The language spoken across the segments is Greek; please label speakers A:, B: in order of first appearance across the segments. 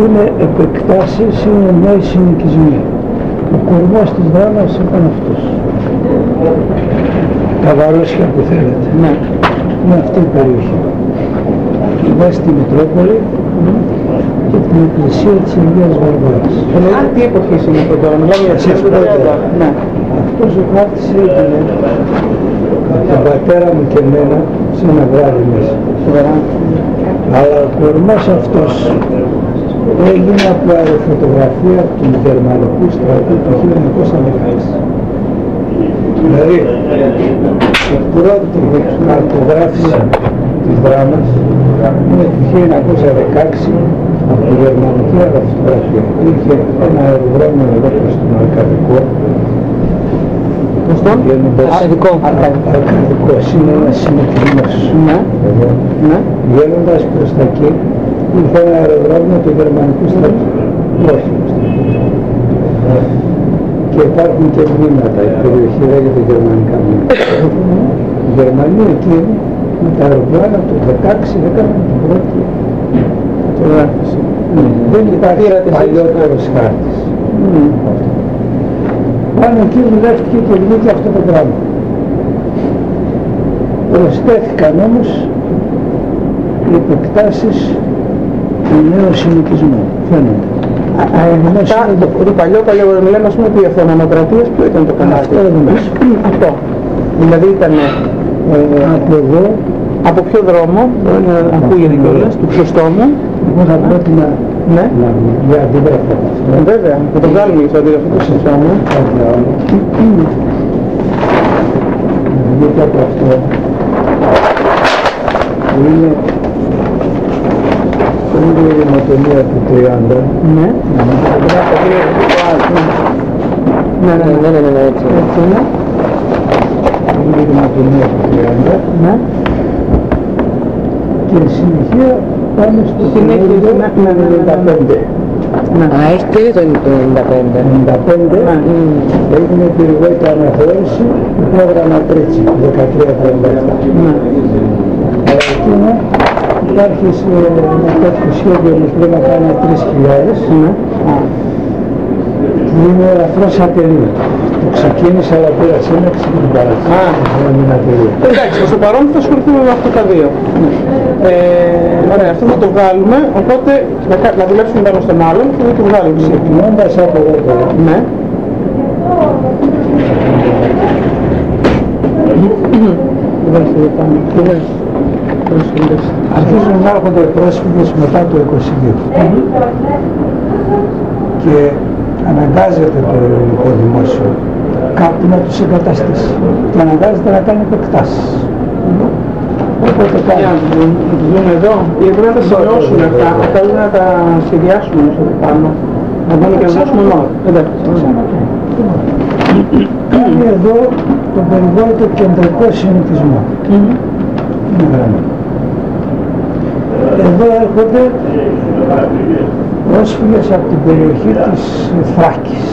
A: είναι επεκτάσεις, είναι νέοι συνοικισμοί. Ο κορμός της δράμας ήταν αυτός. Τα Βαρόσια που θέλετε.
B: Ναι.
A: Είναι αυτή η περιοχή. Εδώ στη Μητρόπολη και την εκκλησία της Αγίας Βαρβάρας.
B: Εννοείται τι εποχής είναι αυτό τώρα, μιλάμε για τις 30. Ναι.
A: Αυτός ο χάρτης έγινε από τον πατέρα μου και εμένα σε ένα βράδυ μέσα. Αλλά ο κορμός αυτός έγινε από αεροφωτογραφία του Γερμανικού στρατού του 1916. Δηλαδή, η πρώτη χαρτογράφηση της δράμας είναι το 1916 από τη Γερμανική αεροφωτογραφία. Είχε ένα αεροδρόμιο εδώ προς τον Αρκαδικό.
B: Προς τον Αρκαδικό.
A: Αρκαδικός είναι ένας συνεχισμός.
B: Ναι.
A: Εδώ.
B: Ναι.
A: Βγαίνοντας προς τα εκεί, είχε ένα αεροδρόμιο του Γερμανικού στρατού. Όχι. Και υπάρχουν και μνήματα, η περιοχή λέγεται γερμανικά μνήματα. Οι Γερμανοί εκεί με τα αεροπλάνα του 16 έκαναν την πρώτη φωτογράφηση. Δεν υπάρχει παλιότερος χάρτης. Πάνω εκεί δουλεύτηκε και βγήκε αυτό το πράγμα. Προσθέθηκαν όμως οι επεκτάσεις του νέου συνοικισμού. Φαίνονται.
B: Το παλιό λέμε ας πούμε ότι οι Αθωναμοκρατίες ποιο ήταν το κανάλι.
A: Αυτό εδώ μέσα.
B: Αυτό. Δηλαδή ήταν
A: από εδώ.
B: Από ποιο δρόμο, ακούγεται κιόλας, του Χρυστόμου.
A: Εγώ θα πρότεινα
B: ναι.
A: Για αντιγραφό.
B: Βέβαια, θα το βγάλουμε για το αντιγραφό του Χρυστόμου.
A: Βγήκε από αυτό που είναι η ηρηματονία του 30.
B: Ναι. Ναι, έτσι είναι.
A: Είναι η ηρηματονία του 30.
B: Ναι.
A: Και συνεχεία πάμε στο 95.
C: Α, έχει και το 95.
A: 95 έγινε η περιβόητα αναθεώρηση του πρόγραμμα Τρίτσι, 13-37. Αλλά εκείνο υπάρχει σε ένα τέτοιο σχέδιο με πρέπει να κάνει 3.000 που είναι ελαφρώς ατελείο. Το ξεκίνησα αλλά πέρασε ένα ξεκίνη παρακολουθεί.
B: Εντάξει, στο παρόν θα ασχοληθούμε με αυτά τα δύο. Ωραία, αυτό θα το βγάλουμε, οπότε να δουλέψουμε πάνω στον άλλον και θα το βγάλουμε.
A: Ξεκινώντας από εδώ τώρα.
B: Ναι.
A: Αρχίζουν να έρχονται πρόσφυγες μετά το 22 και αναγκάζεται το ελληνικό δημόσιο κάπου να τους εγκαταστήσει και αναγκάζεται να κάνει επεκτάσεις. Οπότε
B: για να τους δούμε εδώ, γιατί πρέπει να τα σημειώσουν αυτά, θέλουν να τα σχεδιάσουμε όσο το πάνω, να δούμε και να δώσουμε μόνο.
A: Κάνει εδώ τον περιβόητο κεντρικό συνοικισμό. Εδώ έρχονται πρόσφυγες από την περιοχή της Θράκης.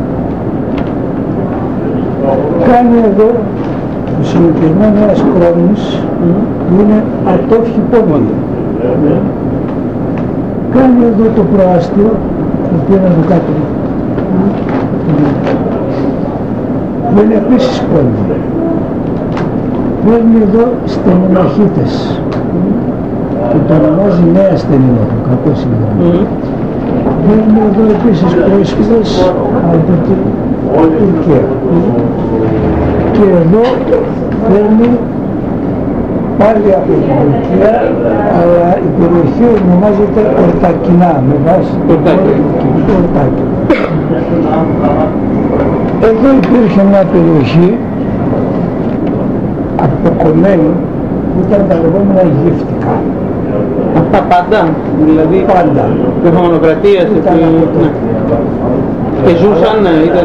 A: Κάνει εδώ το συνοικισμό μιας κρόνης που είναι ατόφιοι πόνοι. Κάνει εδώ το προάστιο, το οποίο είναι εδώ κάτω, που είναι επίσης πόνοι. Παίρνει εδώ στενομαχίτες και το ονομάζει Νέα Στενινό, κακό σήμερα. Παίρνει εδώ επίσης πρόσφυγες από την Τουρκία. Και εδώ παίρνει πάλι από την Τουρκία, αλλά η περιοχή ονομάζεται Ορτακινά, με βάση το Ορτάκι. Εδώ υπήρχε μια περιοχή αποκομμένη που ήταν τα λεγόμενα γύφτικα.
B: Αυτά πάντα, δηλαδή
A: πάντα.
B: Η Αθωνοκρατία και ζούσαν,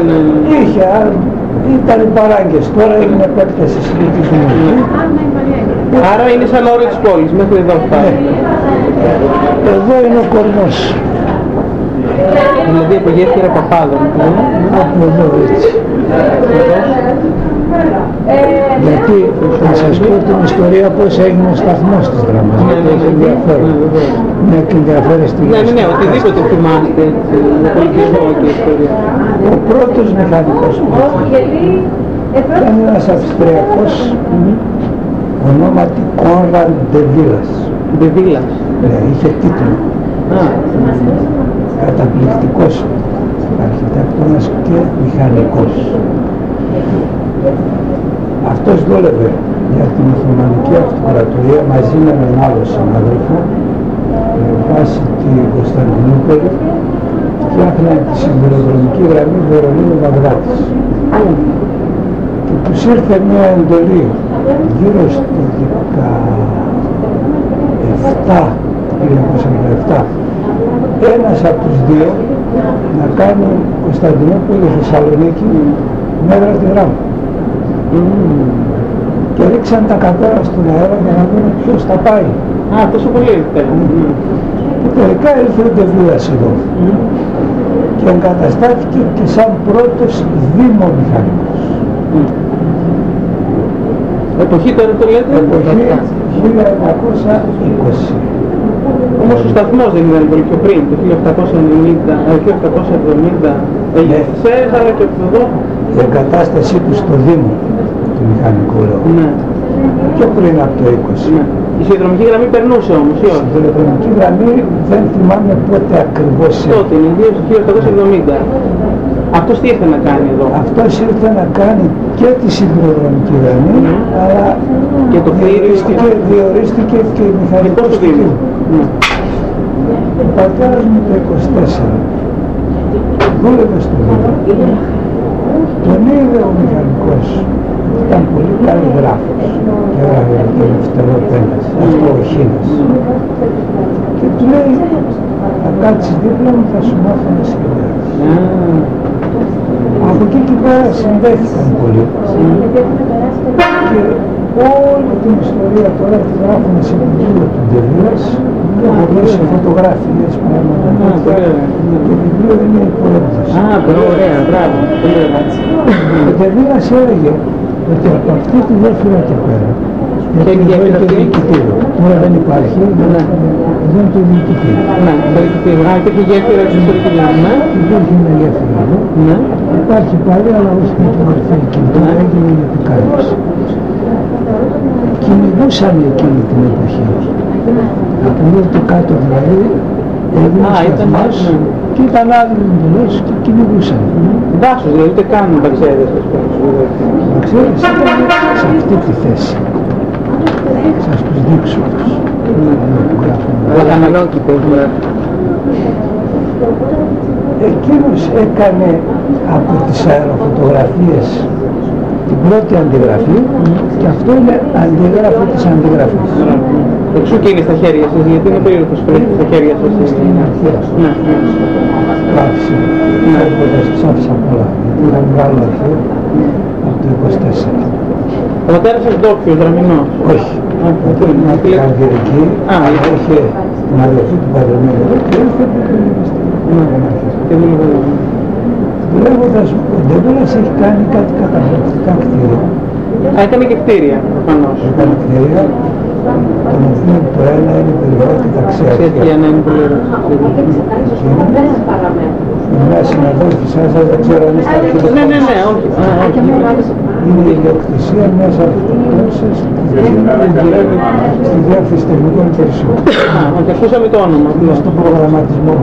A: ήταν παράγκες, τώρα έγινε επέκταση συλλογισμού.
B: Άρα είναι σαν όριο της πόλης, μέχρι εδώ φτάνει.
A: Εδώ είναι ο κορμός.
B: Δηλαδή από γέφυρα Παπάδων.
A: Από εδώ έτσι. Γιατί θα σας πω την ιστορία πώς έγινε ο σταθμός της δράμας, γιατί έχει ενδιαφέρον. Μια και ενδιαφέρει στη
B: γη. Ναι, οτιδήποτε θυμάστε, πολιτισμό και ιστορία.
A: Ο πρώτος μηχανικός που ήταν ένας Αυστριακός, ονόματι Κόνραντ ντε Βίλας.
B: Ντε Βίλας.
A: Ναι, είχε τίτλο. Καταπληκτικός αρχιτέκτονας και μηχανικός. Αυτός δούλευε για την Οθωμανική Αυτοκρατορία μαζί με έναν άλλο συνάδελφο με βάση την Κωνσταντινούπολη, φτιάχναν τη σιδηροδρομική γραμμή Βερολίνου-Βαγδάτης. Και τους ήρθε μια εντολή γύρω στο 1917, ένας από τους δύο να κάνει Κωνσταντινούπολη-Θεσσαλονίκη μέτρα τη γράμμα. Και ρίξαν τα καπέρα στον αέρα για να δουν ποιος τα πάει.
B: Τόσο πολύ ήρθε.
A: Και τελικά ήρθε ο ντε Βίλας εδώ. Και εγκαταστάθηκε και σαν πρώτος δήμομηχανικός.
B: Εποχή τώρα το λέτε?
A: Εποχή 1920.
B: Όμως ο σταθμός δεν ήταν πολύ πιο πριν, το 1870 έγινε χθες, αλλά και εδώ.
A: Η εγκατάστασή του στο Δήμο του μηχανικού λόγου.
B: Ναι.
A: Πιο πριν από το 20.
B: Ναι. Η σιδηροδρομική γραμμή περνούσε όμως, ή όχι?
A: Η σιδηροδρομική γραμμή δεν θυμάμαι πότε ακριβώς.
B: Τότε είναι 1870. Αυτός τι ήρθε να κάνει εδώ?
A: Αυτός ήρθε να κάνει και τη σιδηροδρομική γραμμή, αλλά
B: και το
A: διορίστηκε και μηχανικός του Δήμου. Ο πατέρας μου το 24 δούλευε στο Δήμο. Τον είδε ο μηχανικός, ήταν πολύ καλή γράφος και έγραφε τον Ευτερό Πένας, αυτό ο Χίνας. Και του λέει, θα κάτσεις δίπλα μου, θα σου μάθω να σχεδιάσεις. Από εκεί και πέρα συνδέθηκαν πολύ. Και όλη την ιστορία τώρα τη γράφουμε σε βιβλίο του ντε Βίλας, έχω δώσει φωτογραφίες, πράγματα. Το βιβλίο είναι υπόλοιπτος.
B: Ωραία, μπράβο.
A: Ο ντε Βίλας έλεγε ότι από αυτή τη γέφυρα και πέρα, γιατί εδώ είναι το διοικητήριο. Τώρα δεν υπάρχει, εδώ είναι το διοικητήριο.
B: Ναι, το διοικητήριο. Υπήρχε γέφυρα και ιστορική γραμμή.
A: Υπήρχε μια γέφυρα εδώ. Υπάρχει πάλι, αλλά όχι με την ορθαϊκή. Τώρα έγινε η επικάλυψη. Κυνηγούσαν εκείνη την εποχή. Από εδώ το κάτω δηλαδή έγινε σταθμός και ήταν άλλοι εντελώς και κυνηγούσαν.
B: Δάσος, δηλαδή ούτε καν ταξίδες.
A: Ταξίδες ήταν σε αυτή τη θέση. Σας τους δείξω τους.
C: Λαχανοκήπος.
A: Εκείνος έκανε από τις αεροφωτογραφίες την πρώτη αντιγραφή και αυτό είναι αντιγράφο της αντιγραφής.
B: Εξού και είναι στα χέρια σας, γιατί είναι περίεργο που σπρέχει στα χέρια σας.
A: Στην αρχαία. Γράφησε. Φεύγοντας τους άφησα πολλά. Ήταν μεγάλο αρχαίο από το 24.
B: Ο πατέρας σας ντόπιος, δραμηνός?
A: Όχι. Αυτό είναι μια καρδιερική. Είχε την αδελφή του πατρεμένου εδώ και ήρθε από το university. Δουλεύοντας, ο ντε Βίλας έχει κάνει κάτι καταπληκτικά κτίρια.
B: Έκανε και κτίρια, προφανώς.
A: Έκανε κτίρια, των οποίων το ένα είναι περιβάλλον τα ξεαρχεία.
B: να είναι πολύ ωραίο.
A: Μια συναδέλφη σας, δεν ξέρω αν είστε αρχιτέκτονας.
B: Ναι, όχι.
A: Είναι η ιδιοκτησία μιας αρχιτεκτόνισσας που δουλεύει στη διεύθυνση τεχνικών υπηρεσιών.
B: Όχι, ακούσαμε το όνομα.
A: Στον προγραμματισμό.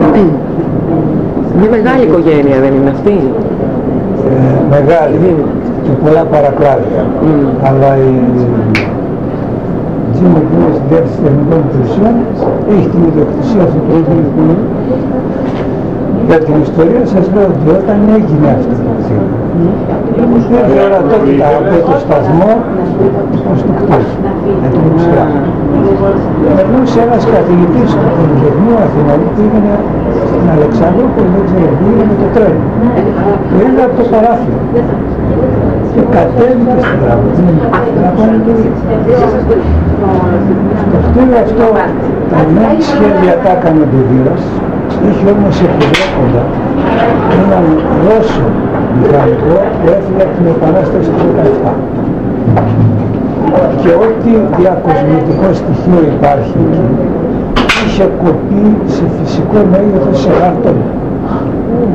C: Μια μεγάλη οικογένεια δεν είναι αυτή?
A: Μεγάλη και πολλά παρακλάδια. Αλλά η Τζίμο που είναι στη διεύθυνση τεχνικών υπηρεσιών έχει την ιδιοκτησία αυτού του έργου. Για την ιστορία σας λέω ότι όταν έγινε αυτή το κτίριο, υπήρχε ορατότητα από το σταθμό προς το κτίριο, με την Ουσιά. Περνούσε ένας καθηγητής του Πολυτεχνείου Αθηνών που πήγαινε στην Αλεξανδρούπολη, δεν ξέρω, πήγαινε με το τρένο. Το είδε από το παράθυρο και κατέβηκε στην γραμμή. Στο κτίριο αυτό τα νέα σχέδια τα έκανε ο ντε Βίλας. Είχε όμως επιβλέποντα έναν Ρώσο μηχανικό που έφυγε από την Επανάσταση του 17. Και ό,τι διακοσμητικό στοιχείο υπάρχει εκεί είχε κοπεί σε φυσικό μέγεθος σε χαρτόν.